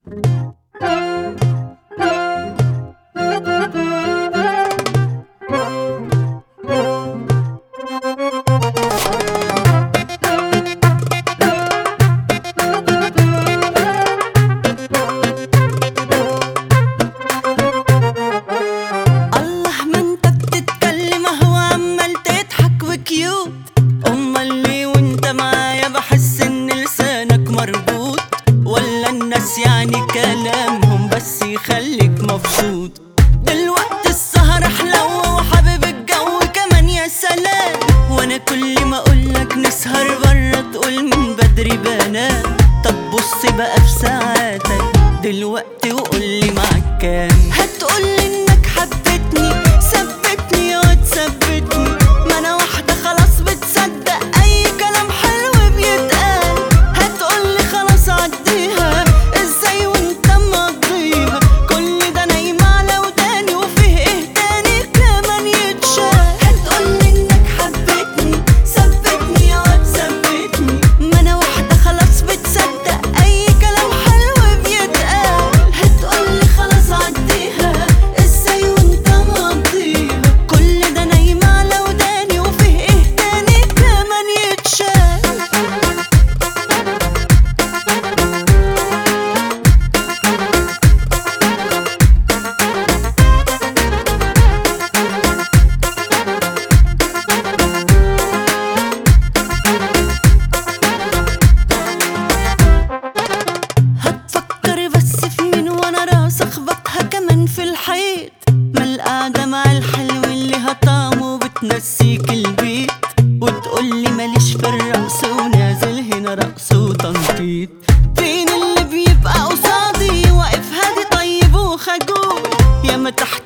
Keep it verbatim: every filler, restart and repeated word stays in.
يعني كلامهم بس يخليك مبسوط. دلوقتي السهر احلى وحابب الجو كمان يا سلام، وانا كل ما اقولك نسهر برا تقول من بدري بنام. طب بص بقى في ساعاتك دلوقتي وقولي معاك كام. هتقولي انك حبتني ثبتني وتثبتني، ما انا واحدة خلاص بتصدق اي كلام حلو بيتقال. هتقولي خلاص عديها ازاي وانت مقضيها، كل ده نايم على وداني وفيه ايه تاني كمان يتشال. هتقولي انك حبتني ثبتني وتثبتني، ما انا واحدة خلاص بتصدق اي كلام حلو بيتقال. هتقولي خلاص عديها ازاي وانت مقضيها، كل ده نايم على وداني وفيه ايه تاني كمان يتشال. هتفكر بس في مين وانا راس اخبطها كمان في الحيط، ما القعدة مع الحلو اللي هطعمه بتنسيك البيت، وتقولي ماليش في الرقص ونازل هنا رقص وتنطيط. فين اللي بيبقى قصادي واقف هادي طيب وخجول، يا ما تحت